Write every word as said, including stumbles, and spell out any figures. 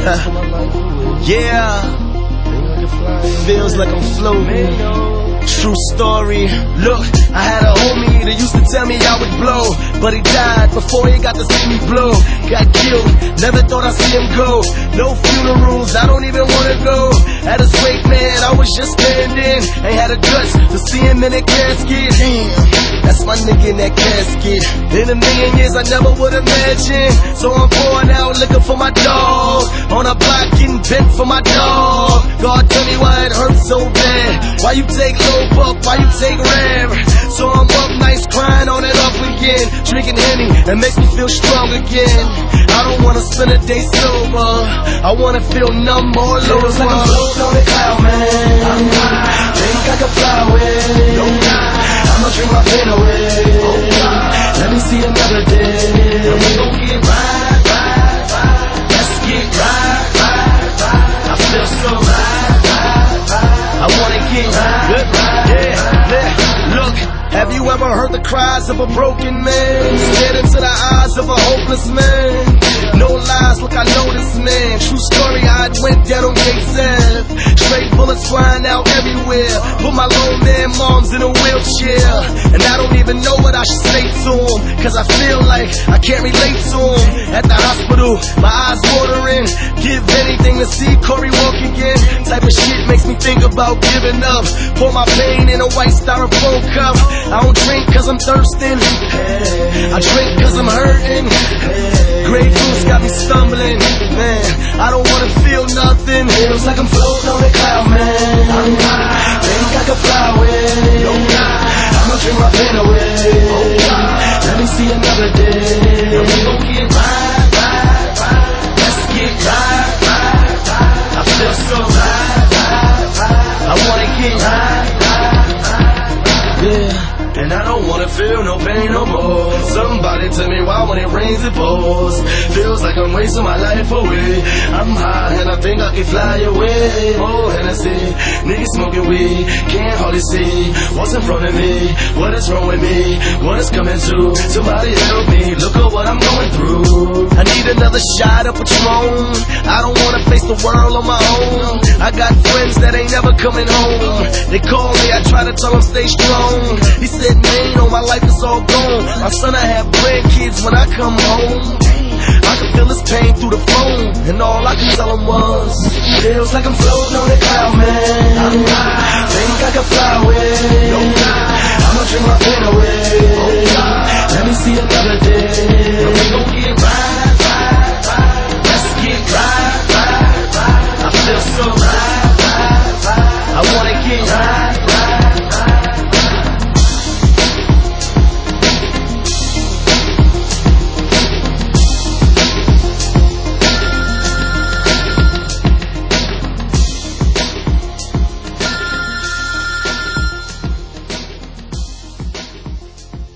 Yeah, feels like I'm floating. True story. Look, I had a homie that used to tell me I would blow, but he died before he got to see me blow. Got killed, never thought I'd see him go. No funerals, I don't even wanna go. At his wake, man, I was just standing. Ain't had the guts to see him in that casket. Damn, that's my nigga in that casket. In a million years, I never would imagine. So I'm pouring out looking for my dog. On a block getting bent for my dog. God, tell me why it hurts so bad. Why you take low buck, why you take rare? So I'm up nice crying on it off again. Drinking Henny, that makes me feel strong again. I don't wanna spend a day sober, I wanna feel numb or low. Feels like I'm floating on a cloud, man. I'm high, think I can fly away. No lie, I'ma drink my pain away. Oh, let me see another day. And we gon' get right, right, right. Let's get right, right, right. I feel so right, right, right. I wanna get right, right, yeah, yeah. Look, have you ever heard the cries of a broken man? Stared into the eyes of a hopeless man. No lies, look, I know this man. True story, I went down on Gates Ave. Straight bullets flying out everywhere. Put my lone man moms in a wheelchair. And I don't even know what I should say to him, cause I feel like I can't relate to him. At the hospital, my eyes watering. Give anything to see Corey walk again. Type of shit makes me think about giving up. Pour my pain in a white styrofoam cup. I don't drink cause I'm thirsting, I drink cause I'm hurting. Grapefruits got me stumbling, man, I don't wanna feel nothing. Feels like I'm floating on a cloud, man. I'm high, think I can fly away. No lie, I'ma drink my pain away. Oh, let me see another day. And we gon' get right, right, right. Let's get right, right, right. I feel so right, right, right. I wanna get right, right, right. Yeah. And I don't wanna feel no pain no more. Somebody tell me why when it rains it pours. Feels like I'm wasting my life away. I'm high and I think I can fly away. Oh, Hennessy, niggas smoking weed, can't hardly see what's in front of me. What is wrong with me? What is coming to? Somebody help me, look at what I'm going through. I need another shot of Patron. I don't wanna face the world on my own. I got friends that ain't never coming home. They call me, I try to tell them stay strong. He said, man, all my life is all gone. My son, I have grandkids when I come home. I can feel his pain through the phone, and all I can tell him was, feels like I'm floating on a cloud, man. I'm high, think I can fly away. No lie, I'ma drink my pain away. Oh, let me see another day. And we gon' get